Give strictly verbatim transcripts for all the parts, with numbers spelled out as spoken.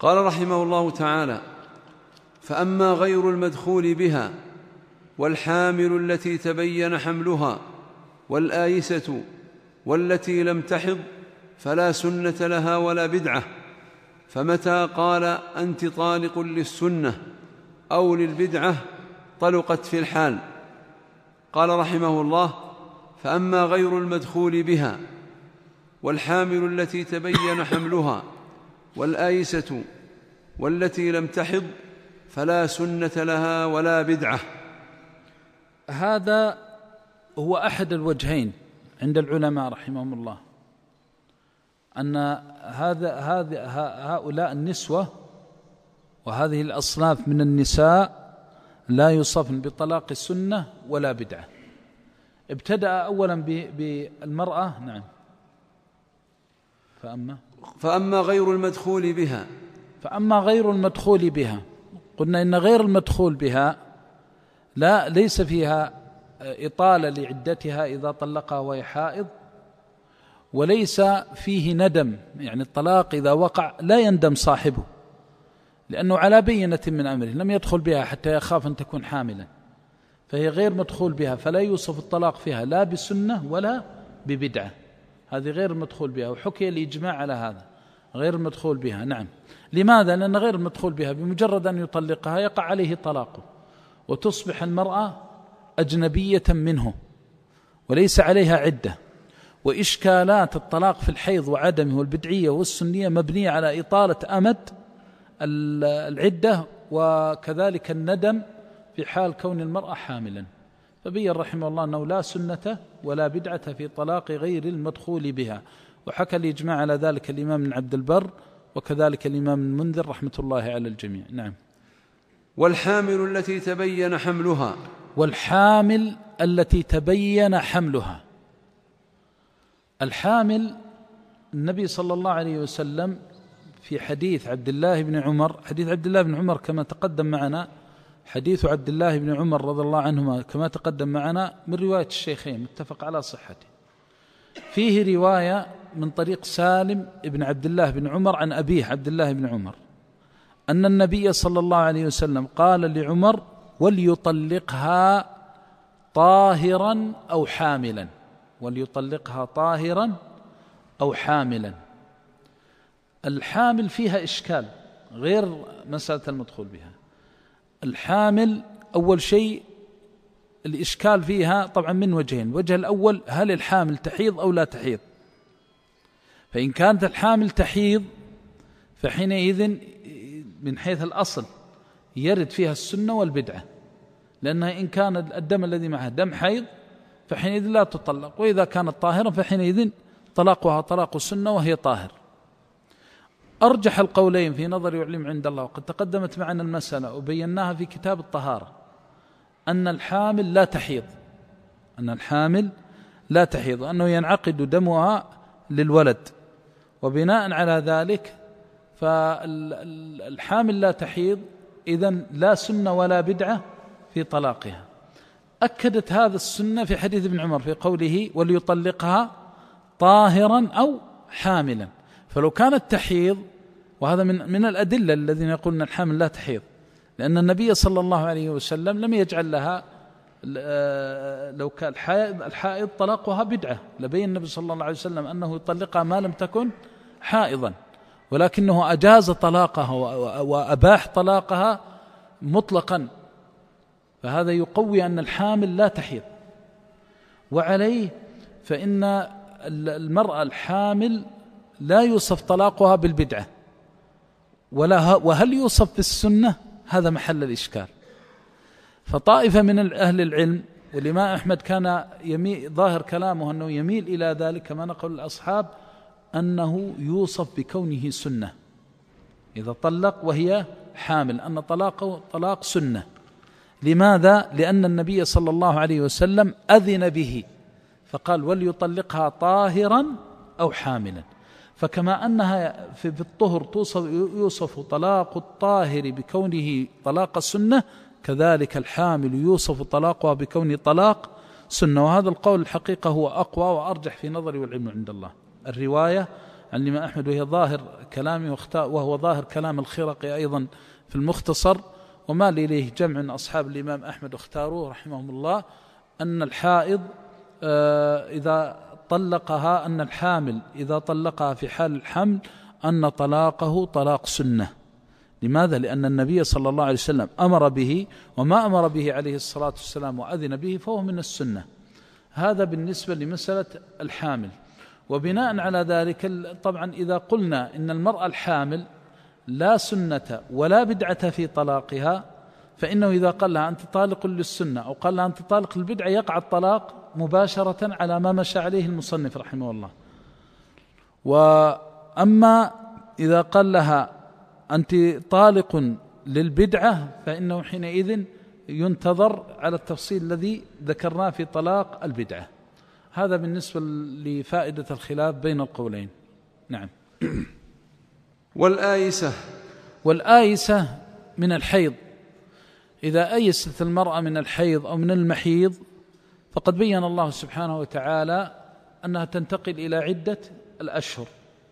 قال رحمه الله تعالى: فأما غير المدخول بها والحامل التي تبين حملها والآيسة والتي لم تحض فلا سنة لها ولا بدعة. فمتى قال أنت طالق للسنة أو للبدعة طلقت في الحال. قال رحمه الله: فأما غير المدخول بها والحامل التي تبين حملها والآيسة والتي لم تحض فلا سنة لها ولا بدعة. هذا هو أحد الوجهين عند العلماء رحمهم الله، أن هذا هذا هؤلاء النسوة وهذه الأصناف من النساء لا يوصفن بطلاق السنة ولا بدعة. ابتدأ أولا بالمرأة. نعم. فأما فأما غير المدخول بها فأما غير المدخول بها قلنا إن غير المدخول بها لا ليس فيها إطالة لعدتها إذا طلقها وهي حائض، وليس فيه ندم، يعني الطلاق إذا وقع لا يندم صاحبه لأنه على بينة من أمره، لم يدخل بها حتى يخاف أن تكون حاملا، فهي غير مدخول بها، فلا يوصف الطلاق فيها لا بسنة ولا ببدعة. هذه غير المدخول بها، وحكي الإجماع على هذا غير المدخول بها. نعم. لماذا؟ لأن غير المدخول بها بمجرد أن يطلقها يقع عليه طلاقه، وتصبح المرأة أجنبية منه وليس عليها عدة. وإشكالات الطلاق في الحيض وعدمه والبدعية والسنية مبنية على إطالة أمد العدة، وكذلك الندم في حال كون المرأة حاملا. فبين رحمه الله أنه لا سنة ولا بدعة في طلاق غير المدخول بها، وحكى الإجماع على ذلك الإمام بن عبد البر وكذلك الإمام المنذر رحمة الله على الجميع. نعم. والحامل التي تبين حملها والحامل التي تبين حملها. الحامل النبي صلى الله عليه وسلم في حديث عبد الله بن عمر، حديث عبد الله بن عمر كما تقدم معنا، حديث عبد الله بن عمر رضي الله عنهما كما تقدم معنا من رواية الشيخين متفق على صحته. فيه رواية من طريق سالم بن عبد الله بن عمر عن أبيه عبد الله بن عمر أن النبي صلى الله عليه وسلم قال لعمر: وليطلقها طاهرا أو حاملا، وليطلقها طاهرا أو حاملا. الحامل فيها إشكال غير مسألة المدخول بها. الحامل أول شيء الإشكال فيها طبعا من وجهين: الوجه الأول هل الحامل تحيض أو لا تحيض؟ فإن كانت الحامل تحيض فحينئذ من حيث الأصل يرد فيها السنة والبدعة، لأنها إن كان الدم الذي معها دم حيض فحينئذ لا تطلق، وإذا كانت طاهرة فحينئذ طلاقها طلاق السنة وهي طاهر. أرجح القولين في نظري وعلم عند الله، وقد تقدمت معنا المسألة وبيناها في كتاب الطهارة، أن الحامل لا تحيض، أن الحامل لا تحيض، أنه ينعقد دمها للولد، وبناء على ذلك فالحامل لا تحيض، إذن لا سنة ولا بدعة في طلاقها. أكدت هذا السنة في حديث ابن عمر في قوله: وليطلقها طاهرا أو حاملا. فلو كانت تحيض، وهذا من من الأدلة الذين يقولون الحامل لا تحيض، لأن النبي صلى الله عليه وسلم لم يجعل لها، لو كان الحائض طلاقها بدعة لبين النبي صلى الله عليه وسلم أنه يطلقها ما لم تكن حائضا، ولكنه أجاز طلاقها وأباح طلاقها مطلقا، فهذا يقوي أن الحامل لا تحيض. وعليه فإن المرأة الحامل لا يوصف طلاقها بالبدعة، ولا وهل يوصف بالسنة؟ هذا محل الإشكال. فطائفة من أهل العلم، والإمام أحمد كان يميل ظاهر كلامه أنه يميل إلى ذلك كما نقول الأصحاب، أنه يوصف بكونه سنة إذا طلق وهي حامل، أن طلاقه طلاق سنة. لماذا؟ لأن النبي صلى الله عليه وسلم أذن به فقال: وليطلقها طاهرا أو حاملا. فكما أنها في الطهر يوصف طلاق الطاهر بكونه طلاق السنة، كذلك الحامل يوصف طلاقها بكونه طلاق سنة. وهذا القول الحقيقة هو أقوى وأرجح في نظري والعلم عند الله. الرواية عن الإمام أحمد، وهي ظاهر كلامه وهو ظاهر كلام الخرقي أيضا في المختصر، وما إليه جمع من أصحاب الإمام أحمد اختاروه رحمهم الله، أن الحائض إذا طلقها، أن الحامل إذا طلقها في حال الحمل أن طلاقه طلاق سنة. لماذا؟ لأن النبي صلى الله عليه وسلم أمر به، وما أمر به عليه الصلاة والسلام وأذن به فهو من السنة. هذا بالنسبة لمسألة الحامل. وبناء على ذلك طبعا إذا قلنا إن المرأة الحامل لا سنة ولا بدعة في طلاقها، فإنه إذا قال لها أنت طالق للسنة أو قال لها أنت طالق للبدعة يقع الطلاق مباشرة على ما مشى عليه المصنف رحمه الله. وأما إذا قال لها أنت طالق للبدعة فإنه حينئذ ينتظر على التفصيل الذي ذكرناه في طلاق البدعة. هذا بالنسبة لفائدة الخلاف بين القولين. نعم. والآيسة والآيسة من الحيض، إذا أيست المرأة من الحيض أو من المحيض فقد بين الله سبحانه وتعالى أنها تنتقل إلى عدة الأشهر.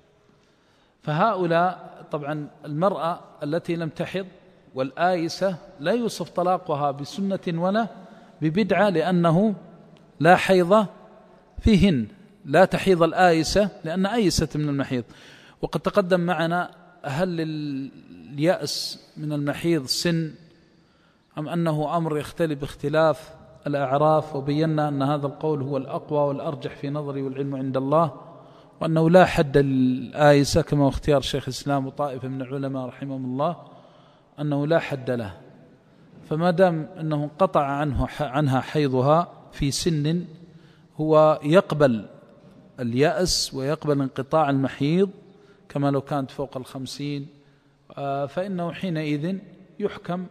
فهؤلاء طبعا المرأة التي لم تحض والآيسة لا يوصف طلاقها بسنة ولا ببدعة، لأنه لا حيض فيهن، لا تحيض الآيسة لأن آيست من المحيض. وقد تقدم معنا هل اليأس من المحيض سن أم أنه أمر يختلف باختلاف الأعراف، وبينا أن هذا القول هو الأقوى والأرجح في نظري والعلم عند الله، وأنه لا حد للآيسة كما اختيار شيخ الإسلام وطائفة من العلماء رحمهم الله أنه لا حد له. فما دام أنه انقطع عنه عنها حيضها في سن هو يقبل اليأس ويقبل انقطاع المحيض كما لو كانت فوق الخمسين، فإنه حينئذ يحكم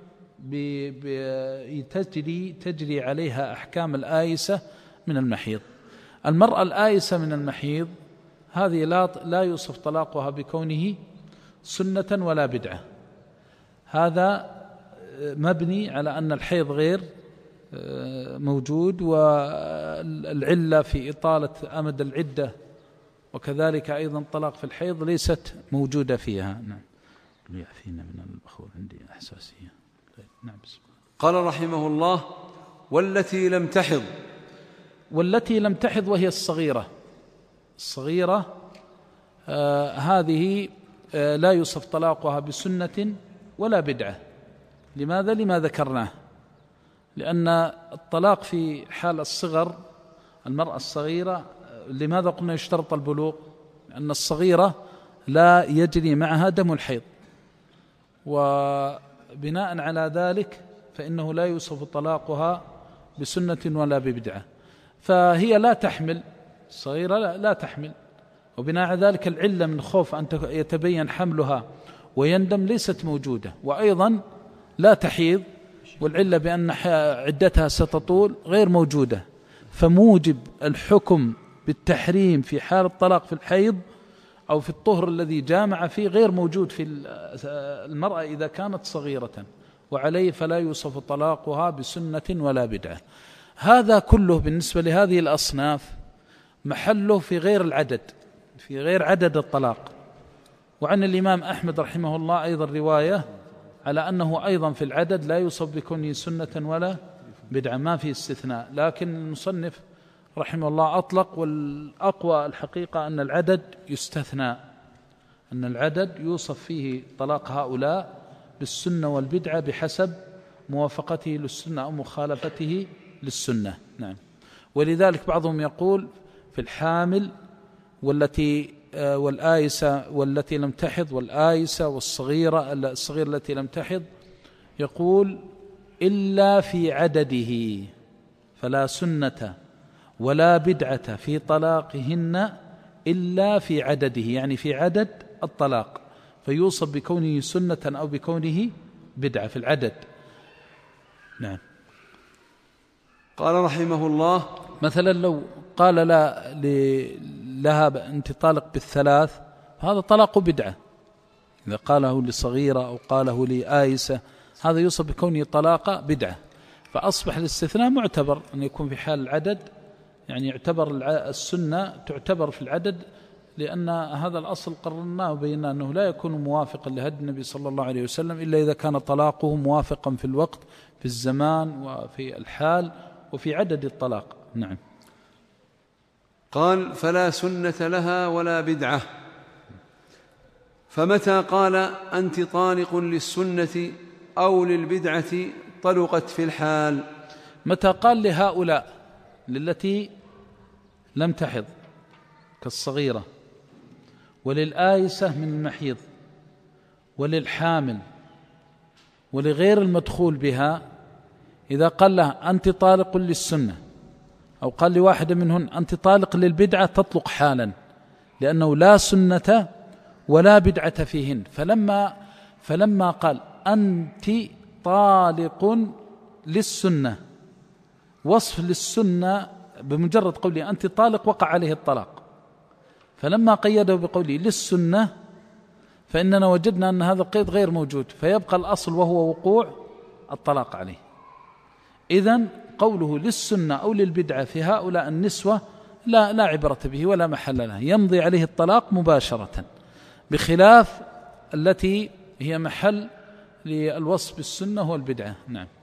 بتجري تجري عليها أحكام الآيسة من المحيض. المرأة الآيسة من المحيض هذه لا لا يوصف طلاقها بكونه سنة ولا بدعة، هذا مبني على أن الحيض غير موجود، والعلة في إطالة أمد العدة وكذلك أيضا طلاق في الحيض ليست موجودة فيها. نعم. يعفينا من الأخوة عندي إحساسية. نعم. قال رحمه الله: والتي لم تحض. والتي لم تحض وهي الصغيرة. الصغيرة آه هذه آه لا يوصف طلاقها بسنة ولا بدعة. لماذا؟ لما ذكرناه، لأن الطلاق في حال الصغر المرأة الصغيرة، لماذا قلنا يشترط البلوغ؟ لأن الصغيرة لا يجري معها دم الحيض، وبناء على ذلك فإنه لا يوصف طلاقها بسنة ولا ببدعة، فهي لا تحمل، الصغيرة لا, لا تحمل، وبناء على ذلك العلة من خوف أن يتبين حملها ويندم ليست موجودة، وأيضا لا تحيض، والعلة بأن عدتها ستطول غير موجودة. فموجب الحكم بالتحريم في حال الطلاق في الحيض أو في الطهر الذي جامع فيه غير موجود في المرأة إذا كانت صغيرة، وعليه فلا يوصف طلاقها بسنة ولا بدعة. هذا كله بالنسبة لهذه الأصناف محله في غير العدد، في غير عدد الطلاق. وعن الإمام أحمد رحمه الله أيضا رواية على أنه أيضا في العدد لا يوصف بكونه سنة ولا بدعة، ما في استثناء، لكن المصنف رحمه الله أطلق، والأقوى الحقيقة أن العدد يستثنى، أن العدد يوصف فيه طلاق هؤلاء بالسنة والبدعة بحسب موافقته للسنة أو مخالفته للسنة. نعم. ولذلك بعضهم يقول في الحامل والتي والآيسة والتي لم تحض والآيسة والصغيرة الصغيرة التي لم تحض، يقول إلا في عدده فلا سنة ولا بدعة في طلاقهن إلا في عدده، يعني في عدد الطلاق، فيوصف بكونه سنة أو بكونه بدعة في العدد. نعم. قال رحمه الله: مثلا لو قال لا لها أنت طالق بالثلاث، هذا طلاق بدعة. إذا قاله لصغيرة أو قاله لآيسة هذا يوصف بكونه طلاق بدعة، فأصبح الاستثناء معتبر أن يكون في حال العدد، يعني يعتبر السنة تعتبر في العدد لأن هذا الأصل قررناه وبينا أنه لا يكون موافقا لهدي النبي صلى الله عليه وسلم إلا إذا كان طلاقه موافقا في الوقت في الزمان وفي الحال وفي عدد الطلاق. نعم. قال: فلا سنة لها ولا بدعة. فمتى قال أنت طالق للسنة أو للبدعة طلقت في الحال؟ متى قال لهؤلاء للتي لم تحض كالصغيرة وللآيسة من المحيض وللحامل ولغير المدخول بها، إذا قال لها أنت طالق للسنة أو قال لواحدة منهن أنت طالق للبدعة تطلق حالا، لأنه لا سنة ولا بدعة فيهن. فلما فلما قال أنت طالق للسنة، وصف للسنة بمجرد قوله أنت طالق وقع عليه الطلاق، فلما قيده بقوله للسنة فإننا وجدنا أن هذا القيد غير موجود، فيبقى الأصل وهو وقوع الطلاق عليه. إذن قوله للسنة أو للبدعة في هؤلاء النسوة لا لا عبرة به ولا محل له، يمضي عليه الطلاق مباشرة، بخلاف التي هي محل للوصف بالسنة والبدعة. نعم.